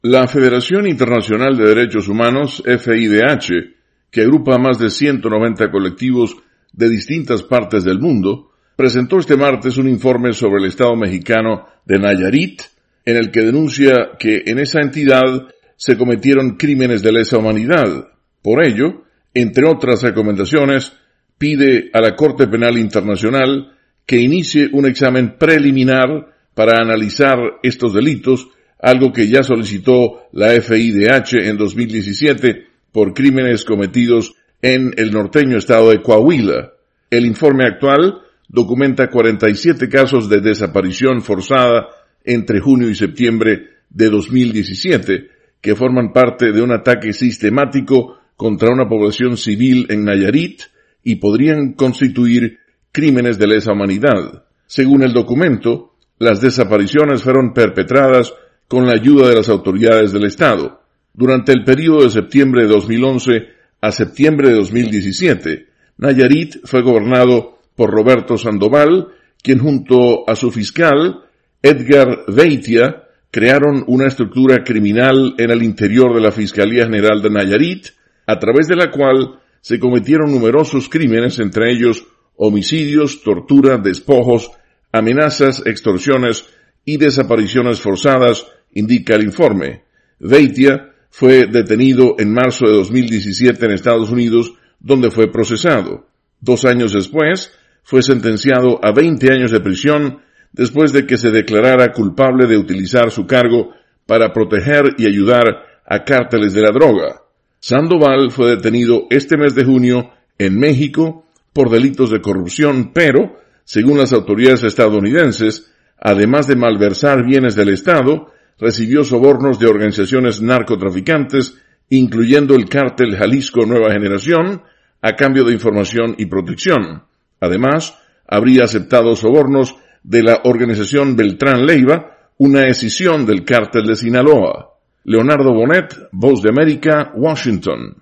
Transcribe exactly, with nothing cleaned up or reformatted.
La Federación Internacional de Derechos Humanos, F I D H, que agrupa a más de ciento noventa colectivos de distintas partes del mundo, presentó este martes un informe sobre el estado mexicano de Nayarit, en el que denuncia que en esa entidad se cometieron crímenes de lesa humanidad. Por ello, entre otras recomendaciones, pide a la Corte Penal Internacional que inicie un examen preliminar para analizar estos delitos, algo que ya solicitó la F I D H en dos mil diecisiete por crímenes cometidos en el norteño estado de Coahuila. El informe actual documenta cuarenta y siete casos de desaparición forzada entre junio y septiembre de dos mil diecisiete, que forman parte de un ataque sistemático contra una población civil en Nayarit y podrían constituir crímenes de lesa humanidad. Según el documento, las desapariciones fueron perpetradas con la ayuda de las autoridades del Estado. Durante el período de septiembre de dos mil once a septiembre de dos mil diecisiete, Nayarit fue gobernado por Roberto Sandoval, quien junto a su fiscal, Edgar Veitia, crearon una estructura criminal en el interior de la Fiscalía General de Nayarit, a través de la cual se cometieron numerosos crímenes, entre ellos homicidios, tortura, despojos, amenazas, extorsiones y desapariciones forzadas, indica el informe. Veitia fue detenido en marzo de dos mil diecisiete en Estados Unidos, donde fue procesado. Dos años después, fue sentenciado a veinte años de prisión después de que se declarara culpable de utilizar su cargo para proteger y ayudar a cárteles de la droga. Sandoval fue detenido este mes de junio en México por delitos de corrupción, pero, según las autoridades estadounidenses, además de malversar bienes del Estado, recibió sobornos de organizaciones narcotraficantes, incluyendo el cártel Jalisco Nueva Generación, a cambio de información y protección. Además, habría aceptado sobornos de la organización Beltrán Leiva, una escisión del cártel de Sinaloa. Leonardo Bonet, Voz de América, Washington.